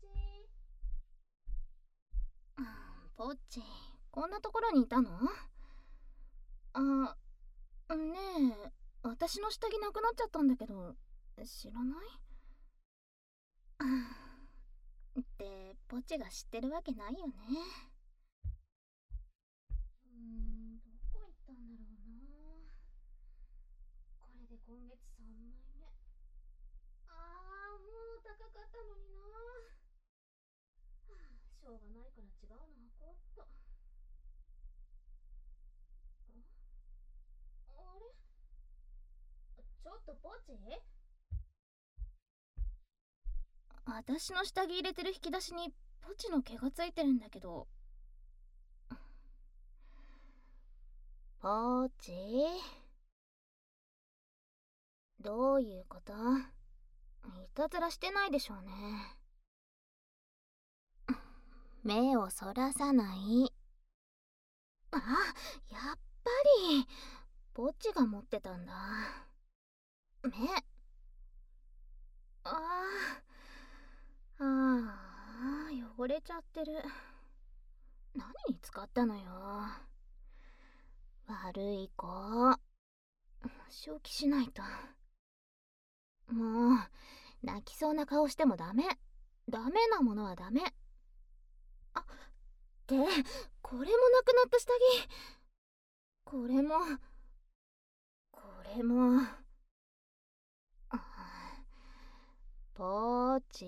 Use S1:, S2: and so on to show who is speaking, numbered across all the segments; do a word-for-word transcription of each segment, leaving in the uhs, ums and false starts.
S1: ポッチ、こんなところにいたの？あ、ねえ、私の下着なくなっちゃったんだけど、知らない？って、ポチが知ってるわけないよね。うーん、どこ行ったんだろうな。これで今月さんまいめ。あー、もう高かったのにな。はあ、しょうがないから違うの履こうっと。あれ、ちょっとポチ、私の下着入れてる引き出しにポチの毛がついてるんだけど。ポーチ、どういうこと？いたずらしてないでしょうね。目をそらさない。あ、やっぱりポチが持ってたんだ。目、ああ、ああ、汚れちゃってる。何に使ったのよ。悪い子。正気しないと。もう、泣きそうな顔してもダメ。ダメなものはダメ。あ、って、これもなくなった下着。これも、これも。ポーチ。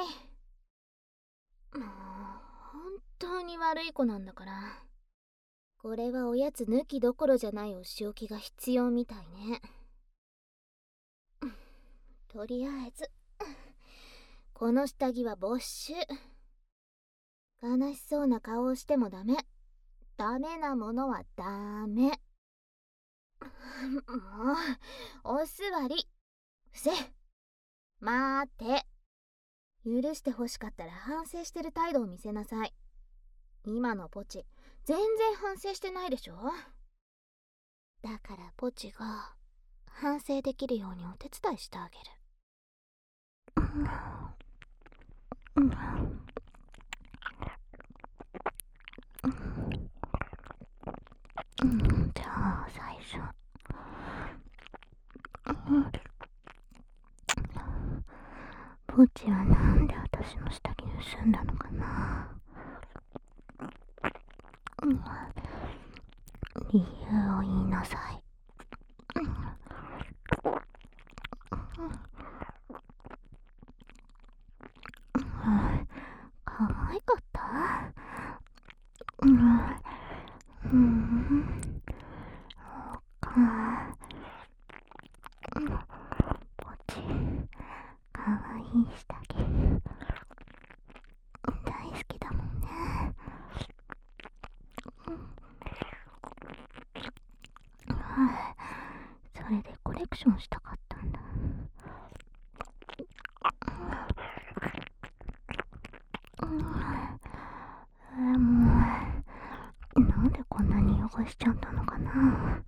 S1: もう、本当に悪い子なんだから。これはおやつ抜きどころじゃないお仕置きが必要みたいね。とりあえず、この下着は没収。悲しそうな顔をしてもダメ。ダメなものはダメ。もう、お座り。伏せ。待て。許してほしかったら反省してる態度を見せなさい。今のポチ、全然反省してないでしょ。だからポチが反省できるようにお手伝いしてあげる。じゃあ最初、ポチはなんで私の下着盗んだのかな。理由を言いなさい。可愛かった？うん、うん、そうか。ポチ、可愛い下着大好きだもんね。それでコレクションしたかったんだ。でも、なんでこんなに汚しちゃったのかな。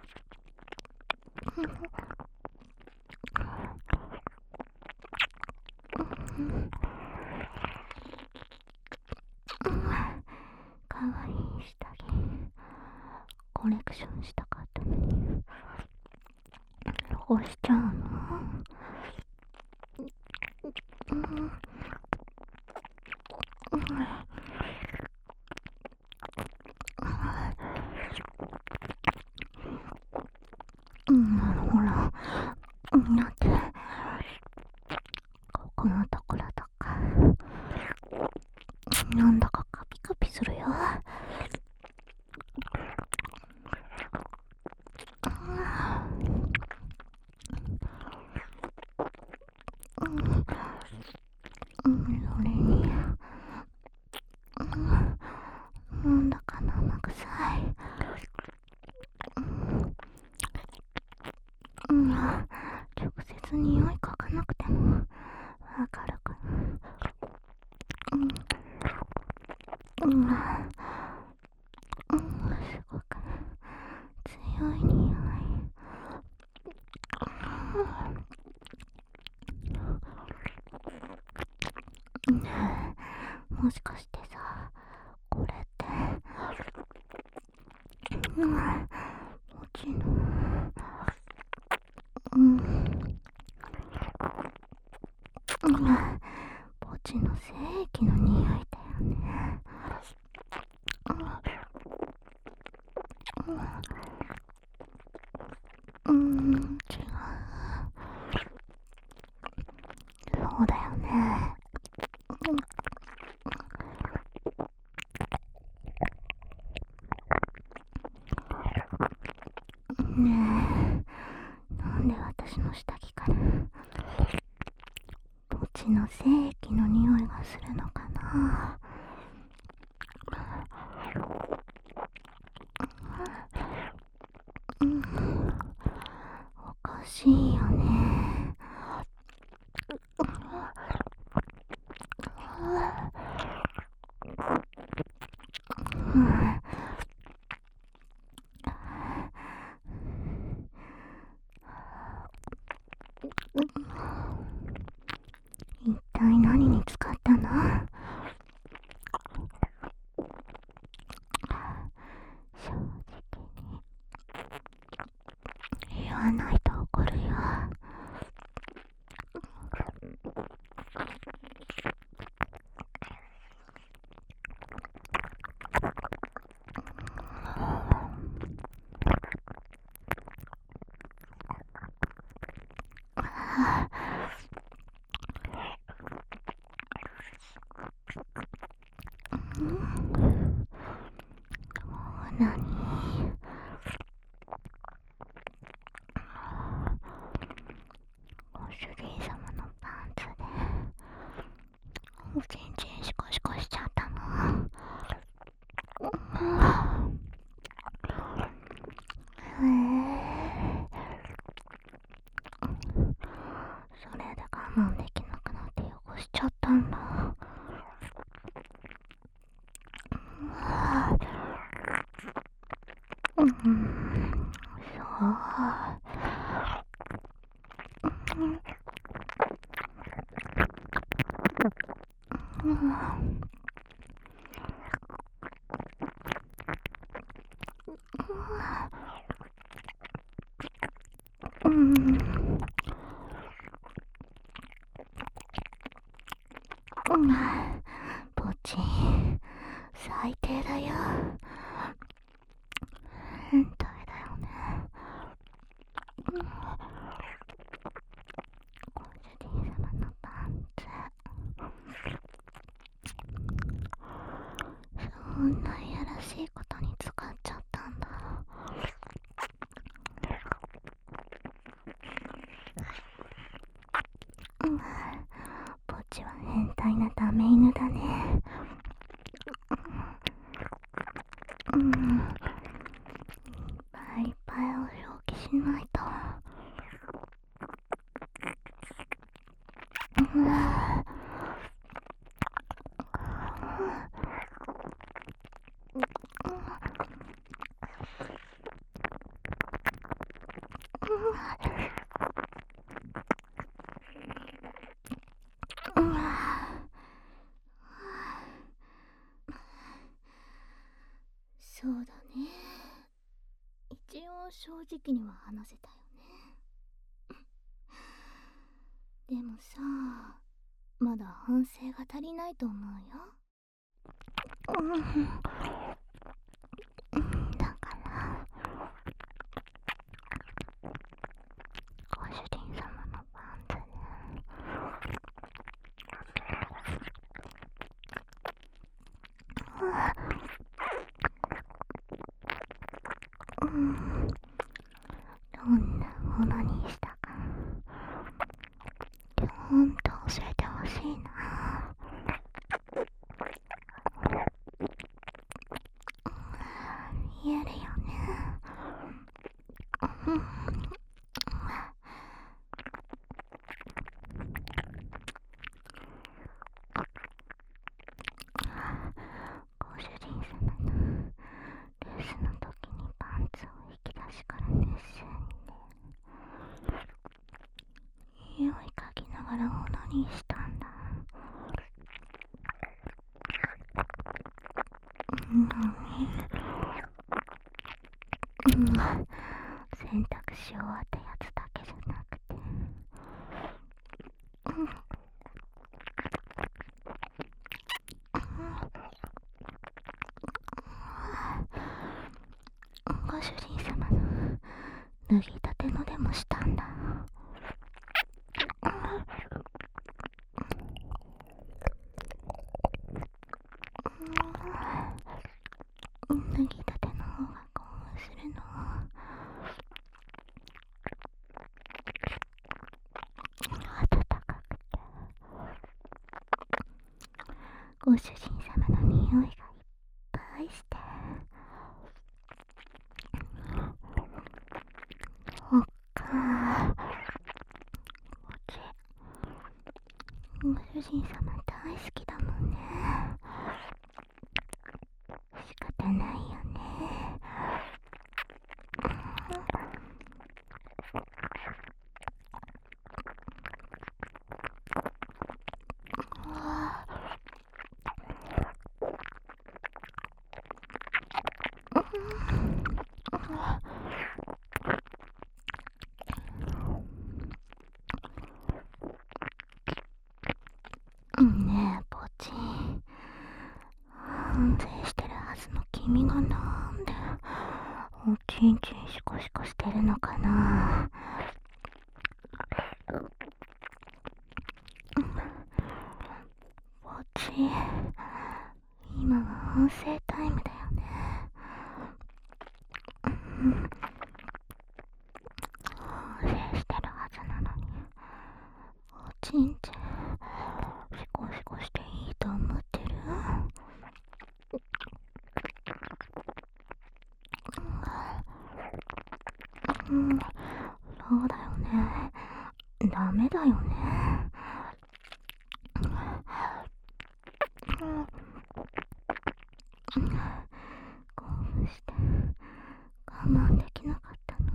S1: かわいい下着コレクションしたかったのに汚しちゃうの？うん、ほら、だってここのところとかなんだかカピカピするよ。うん、それに、なんだか生臭い。うん、直接匂い嗅がなくてもわかるかな。うん、うん、うん、すごく強い匂い。ね
S2: もしかしてさ、これって、うん、ポチの、うん、うん、ポチの精液の匂いだよね。うん、うん、違う。そうだよね。ねえ、なんで私の下着からポチの精液の匂いがするのかな。うん、おかしいよね。うん、一体何に使ったの？正直に言わないと怒るよ。うん、何？ご主人様のパンツでおちんちんシコシコしちゃったの？へえ、それで我慢できなくなって汚しちゃったんだ。うん、そう。うん、うん、うん、ポチ、最低だよ。変態だよね。うん、ご主人様のパンツ、そんないやらしいことに使っちゃったんだ。うん、ポチは変態なダメ犬だね。うん、いっぱいいっぱいお仕置きしないと。うん、うん、そうだね。一応正直には話せたよね。でもさ、まだ反省が足りないと思うよ。うん、だからご主人様のパンツで、うん、どんなものにしたかほんと教えてほしいな。言えるよね。うん、ご主人様の留守の時にパンツを引き出しから熱心にね、匂い嗅ぎながらオナニーしたうん、洗濯し終わったやつだけじゃなくて、ご主人様の脱ぎたてのでもしたんだ。脱ぎたての方が興奮するの。暖かくてご主人様の匂いがいっぱいして、おっかこっちご主人様大好きだもんね。仕方ないよね。ねえポチ、反省してるはずの君がなんでおちんちんシコシコしてるのかな。ポチ、今は反省タイムだよね。反省してるはずなのにおちんちんシコシコしていいと思ってる？うん、そうだよね。ダメだよね。興奮して我慢できなかったの？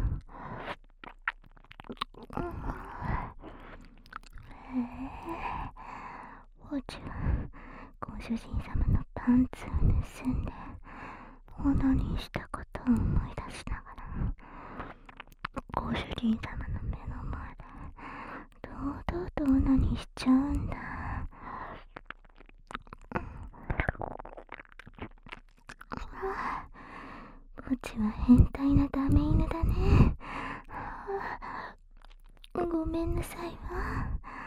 S2: へえ、ポチはご主人様のパンツを盗んでオナニーしたことを思い出しながらご主人様の目の前で堂々とオナニーしちゃうんだ。ポチは変態なダメ犬だね。ごめんなさいわ。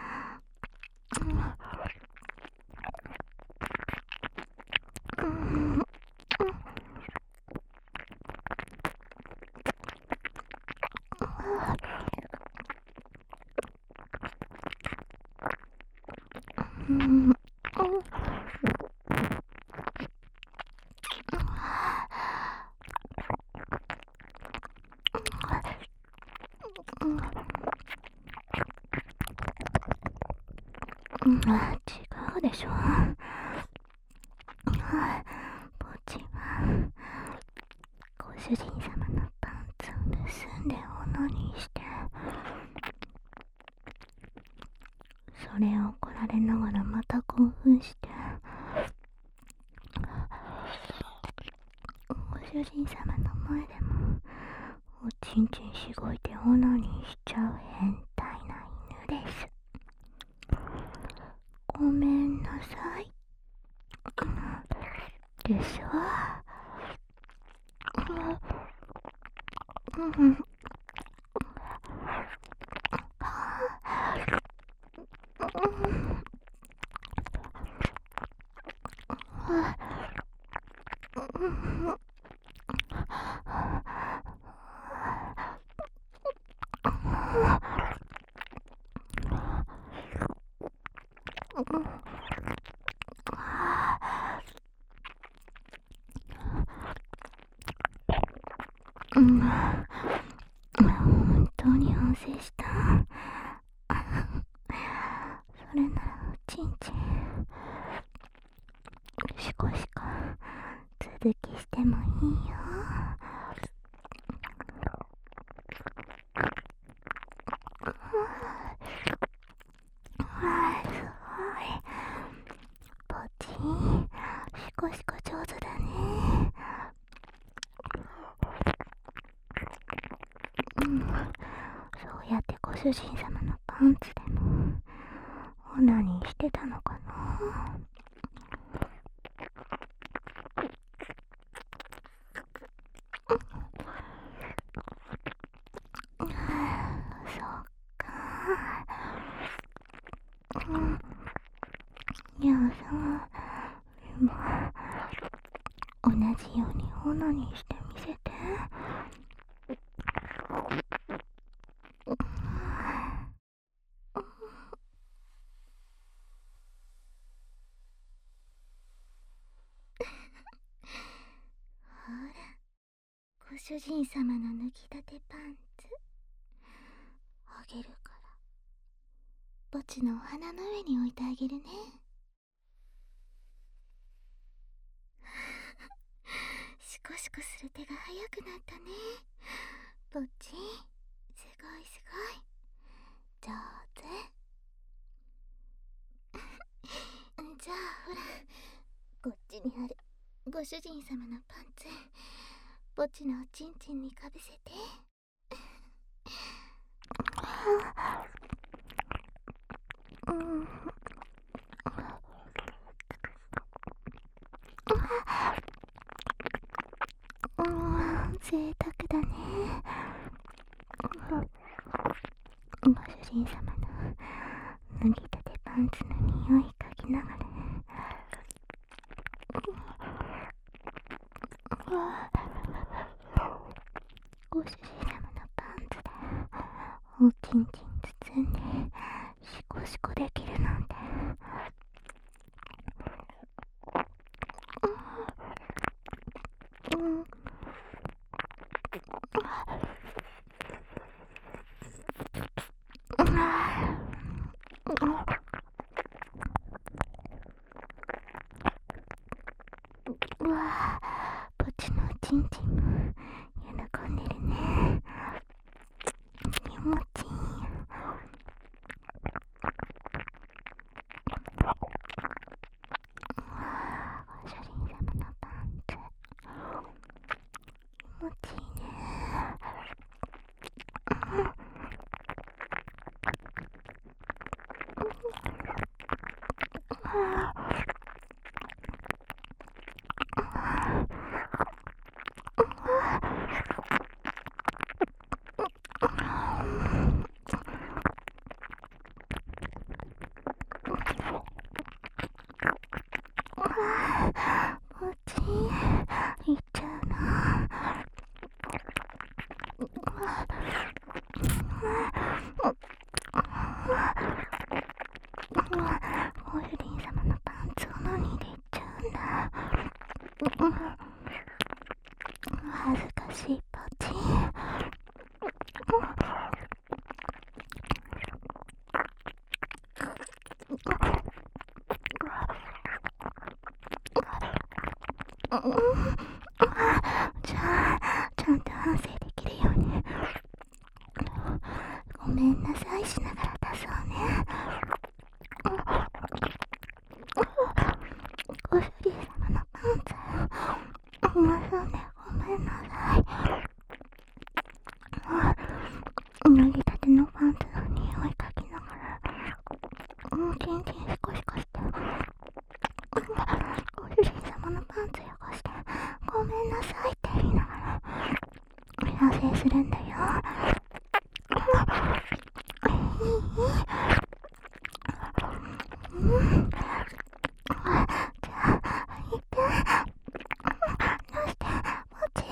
S2: うんあ、違うでしょ。ポチはご主人様のパンツを盗んでオナニーして、それを怒られながらまた興奮して、ご主人様の前でもおちんちんしごいてオナニーしちゃう変態な犬です。ごめんなさい。でしょ。うん。うん、本当に反省した。それならおちんちんシコシコ続きしてもいいよ。わあ、すごい。ポチシコシコ上手だね。 主人様のパンツでもオナニーしてたのかな。そっか。うん。いやさ、今同じようにオナニーしてみせて。ほら、ご主人様の脱ぎたてパンツあげるから、墓地のお花の上に置いてあげるね。シコシコする手が速くなったね。墓地、すごいすごい上手。じゃあほら、こっちにあるご主人様のパンツ、墓地のおちんちんにかぶせて。うん。うん、贅沢だね。ご主人様の脱ぎたてパンツの匂い嗅ぎながら。ご主人様のパンツでおちんちん包んでシコシコできるなんて。うん。うんうわぁ、ポチのおちんちんも喜んでるね。気持ちいい。ご主人様のパンツ気持ちいいね。こっち行っちゃうな。ご主人様のパンツを何で行っちゃうんだ。恥ずかしいポチ。じゃあちゃんと反省できるようにごめんなさいしながら出そうね。ご主人様のパンツうまそうね。ごめんなさい。脱ぎたてのパンツの匂い嗅ぎながらうんちんちんシコシコして、ご主人様のパンツ汚してごめんなさいって言いながら反省するんだよ。いい？うん。じゃあ行って出してポチ。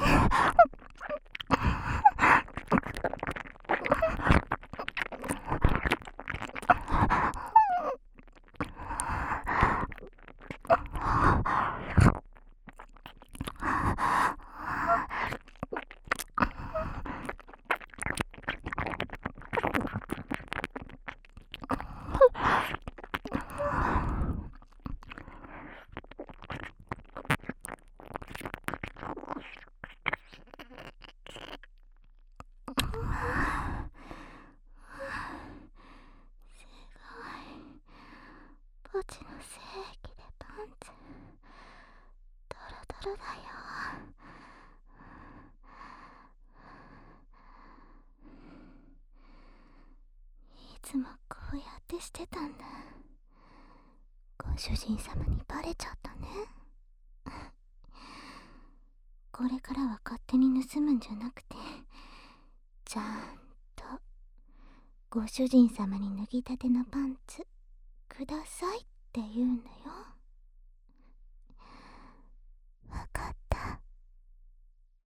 S2: ポチの精液でパンツドロドロだよ。 つもこうやってしてたんだ。ご主人様にバレちゃったね。これからは勝手に盗むんじゃなくて、ちゃんとご主人様に脱ぎたてのパンツくださいって言うんだよ。わかっ